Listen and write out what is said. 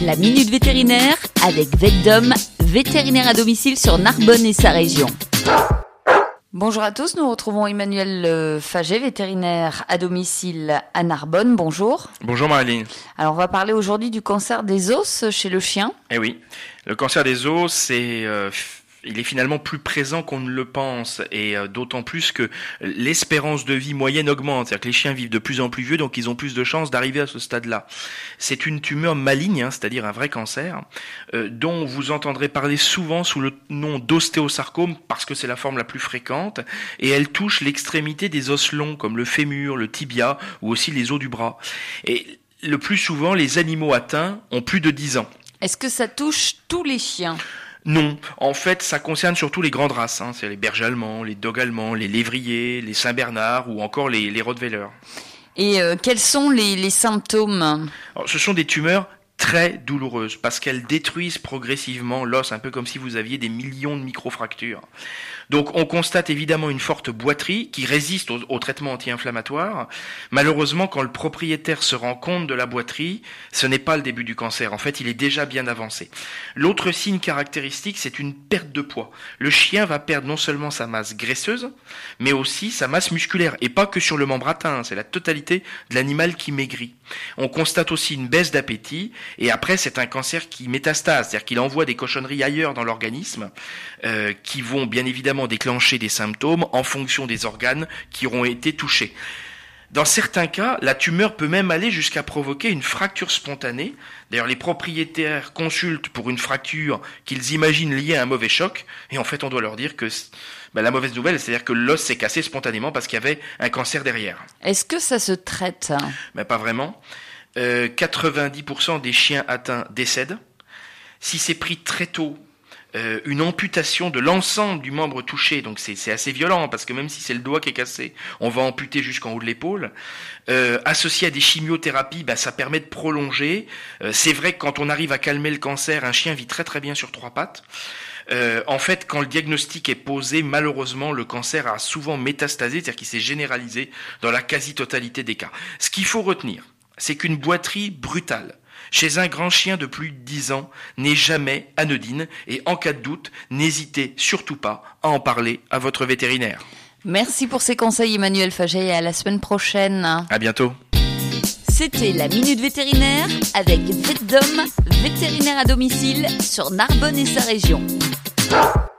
La Minute Vétérinaire avec VetDom, vétérinaire à domicile sur Narbonne et sa région. Bonjour à tous, nous retrouvons Emmanuel Faget, vétérinaire à domicile à Narbonne. Bonjour. Bonjour Marilyn. Alors on va parler aujourd'hui du cancer des os chez le chien. Eh oui, le cancer des os, il est finalement plus présent qu'on ne le pense, et d'autant plus que l'espérance de vie moyenne augmente, c'est-à-dire que les chiens vivent de plus en plus vieux, donc ils ont plus de chances d'arriver à ce stade-là. C'est une tumeur maligne, c'est-à-dire un vrai cancer, dont vous entendrez parler souvent sous le nom d'ostéosarcome, parce que c'est la forme la plus fréquente, et elle touche l'extrémité des os longs, comme le fémur, le tibia, ou aussi les os du bras. Et le plus souvent, les animaux atteints ont plus de 10 ans. Est-ce que ça touche tous les chiens ? Non, en fait, ça concerne surtout les grandes races. C'est les bergers allemands, les dogs allemands, les lévriers, les saint-bernard ou encore les rottweilers. Et quels sont les symptômes ? Alors, ce sont des tumeurs très douloureuses parce qu'elles détruisent progressivement l'os, un peu comme si vous aviez des millions de microfractures. Donc on constate évidemment une forte boiterie qui résiste au traitement anti-inflammatoire. Malheureusement, quand le propriétaire se rend compte de la boiterie, ce n'est pas le début du cancer. En fait, il est déjà bien avancé. L'autre signe caractéristique, c'est une perte de poids. Le chien va perdre non seulement sa masse graisseuse, mais aussi sa masse musculaire. Et pas que sur le membre atteint, c'est la totalité de l'animal qui maigrit. On constate aussi une baisse d'appétit. Et après, c'est un cancer qui métastase, c'est-à-dire qu'il envoie des cochonneries ailleurs dans l'organisme, qui vont bien évidemment déclencher des symptômes en fonction des organes qui auront été touchés. Dans certains cas, la tumeur peut même aller jusqu'à provoquer une fracture spontanée. D'ailleurs, les propriétaires consultent pour une fracture qu'ils imaginent liée à un mauvais choc, et en fait, on doit leur dire que la mauvaise nouvelle, c'est-à-dire que l'os s'est cassé spontanément parce qu'il y avait un cancer derrière. Est-ce que ça se traite ? Pas vraiment. 90% des chiens atteints décèdent. Si c'est pris très tôt, une amputation de l'ensemble du membre touché, donc c'est assez violent parce que même si c'est le doigt qui est cassé, on va amputer jusqu'en haut de l'épaule. Associé à des chimiothérapies, ça permet de prolonger. C'est vrai que quand on arrive à calmer le cancer, un chien vit très très bien sur 3 pattes. En fait, quand le diagnostic est posé, malheureusement, le cancer a souvent métastasé, c'est-à-dire qu'il s'est généralisé dans la quasi-totalité des cas. Ce qu'il faut retenir, c'est qu'une boiterie brutale chez un grand chien de plus de 10 ans n'est jamais anodine, et en cas de doute, n'hésitez surtout pas à en parler à votre vétérinaire. Merci pour ces conseils Emmanuel Faget, et à la semaine prochaine. À bientôt. C'était la Minute Vétérinaire avec VetDom, vétérinaire à domicile sur Narbonne et sa région.